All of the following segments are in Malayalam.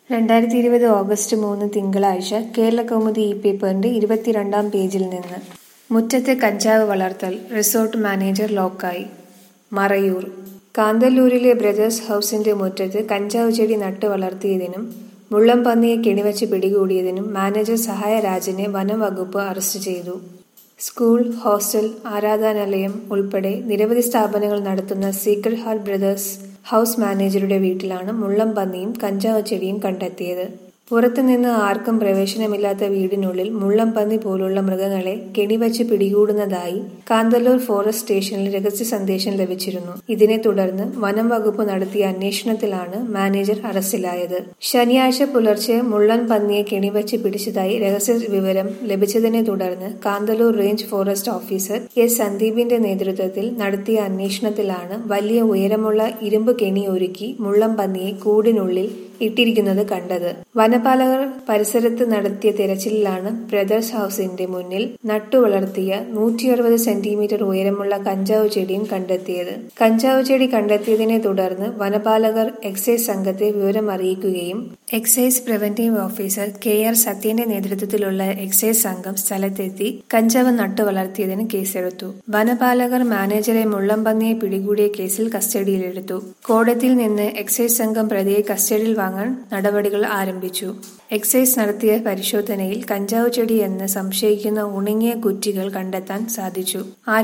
2020 ഓഗസ്റ്റ് 3 തിങ്കളാഴ്ച കേരളകൗമുദി പേപ്പറിന്റെ 22-ാം പേജിൽ നിന്ന് മുറ്റത്ത് കഞ്ചാവ് വളർത്തൽ റിസോർട്ട് മാനേജർ ലോക്കായി. മറയൂർ കാന്തല്ലൂരിലെ ബ്രദേഴ്സ് ഹൌസിന്റെ മുറ്റത്ത് കഞ്ചാവ് ചെടി നട്ടു വളർത്തിയതിനും മുള്ളംപന്നിയെ കെണിവച്ച് പിടികൂടിയതിനും മാനേജർ സഹായ രാജനെ വനം വകുപ്പ് അറസ്റ്റ് ചെയ്തു. സ്കൂൾ, ഹോസ്റ്റൽ, ആരാധനാലയം ഉൾപ്പെടെ നിരവധി സ്ഥാപനങ്ങൾ നടത്തുന്ന സീക്രട്ട് ഹാർട്ട് ബ്രദേഴ്സ് ഹൌസ് മാനേജറുടെ വീട്ടിലാണ് മുള്ളംപന്നിയും കഞ്ചാവ് ചെടിയും കണ്ടെത്തിയത്. പുറത്തുനിന്ന് ആർക്കും പ്രവേശനമില്ലാത്ത വീടിനുള്ളിൽ മുള്ളംപന്നി പോലുള്ള മൃഗങ്ങളെ കെണിവച്ച് പിടികൂടുന്നതായി കാന്തല്ലൂർ ഫോറസ്റ്റ് സ്റ്റേഷനിൽ രഹസ്യ സന്ദേശം ലഭിച്ചിരുന്നു. ഇതിനെ തുടർന്ന് വനം വകുപ്പ് നടത്തിയ അന്വേഷണത്തിലാണ് മാനേജർ അറസ്റ്റിലായത്. ശനിയാഴ്ച പുലർച്ചെ മുള്ളൻപന്നിയെ കെണിവച്ച് പിടിച്ചതായി രഹസ്യ വിവരം ലഭിച്ചതിനെ തുടർന്ന് Kanthalloor range forest officer S സന്ദീപിന്റെ നേതൃത്വത്തിൽ നടത്തിയ അന്വേഷണത്തിലാണ് വലിയ ഉയരമുള്ള ഇരുമ്പ് കെണി ഒരുക്കി മുള്ളംപന്നിയെ കൂടിനുള്ളിൽ ഇട്ടിരിക്കുന്നത് കണ്ടത്. വനപാലകർ പരിസരത്ത് നടത്തിയ തെരച്ചിലിലാണ് ബ്രദേഴ്സ് ഹൌസിന്റെ മുന്നിൽ നട്ടുവളർത്തിയ 160 സെന്റിമീറ്റർ ഉയരമുള്ള കഞ്ചാവ് ചെടിയും കണ്ടെത്തിയത്. കഞ്ചാവ് ചെടി കണ്ടെത്തിയതിനെ തുടർന്ന് വനപാലകർ എക്സൈസ് സംഘത്തെ വിവരം അറിയിക്കുകയും എക്സൈസ് പ്രിവന്റീവ് ഓഫീസർ KR സത്യന്റെ നേതൃത്വത്തിലുള്ള എക്സൈസ് സംഘം സ്ഥലത്തെത്തി കഞ്ചാവ് നട്ടുവളർത്തിയതിന് കേസെടുത്തു. വനപാലകർ മാനേജറെ മുള്ളംപന്നിയെ പിടികൂടിയ കേസിൽ കസ്റ്റഡിയിലെടുത്തു. കോടതിയിൽ നിന്ന് എക്സൈസ് സംഘം പ്രതിയെ കസ്റ്റഡിയിൽ വാങ്ങാൻ നടപടികൾ ആരംഭിച്ചു. എക്സൈസ് നടത്തിയ പരിശോധനയിൽ കഞ്ചാവ് ചെടി എന്ന് സംശയിക്കുന്ന ഉണങ്ങിയ കുറ്റികൾ കണ്ടെത്താൻ സാധിച്ചു.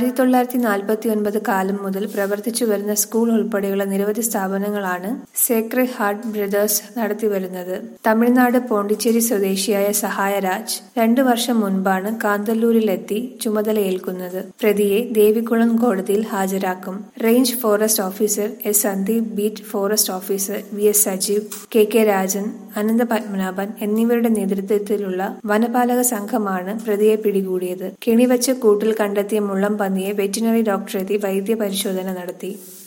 1949 കാലം മുതൽ പ്രവർത്തിച്ചു വരുന്ന സ്കൂൾ ഉൾപ്പെടെയുള്ള നിരവധി സ്ഥാപനങ്ങളാണ് സീക്രട്ട് ഹാർട്ട് ബ്രദേഴ്സ് നടത്തിവരുന്നത്. തമിഴ്നാട് പോണ്ടിച്ചേരി സ്വദേശിയായ സഹായരാജ് 2 വർഷം മുൻപാണ് കാന്തല്ലൂരിലെത്തി ചുമതലയേൽക്കുന്നത്. പ്രതിയെ ദേവികുളം കോടതിയിൽ ഹാജരാക്കും. Range forest officer S Sandeep, beat forest officer VS Sajeev, KK Rajan, Anantha Padmanabhan എന്നിവരുടെ നേതൃത്വത്തിലുള്ള വനപാലക സംഘമാണ് പ്രതിയെ പിടികൂടിയത്. കെണിവച്ച കൂട്ടിൽ കണ്ടെത്തിയ മുള്ളംപന്നിയെ വെറ്റിനറി ഡോക്ടറെത്തി വൈദ്യ പരിശോധന നടത്തി.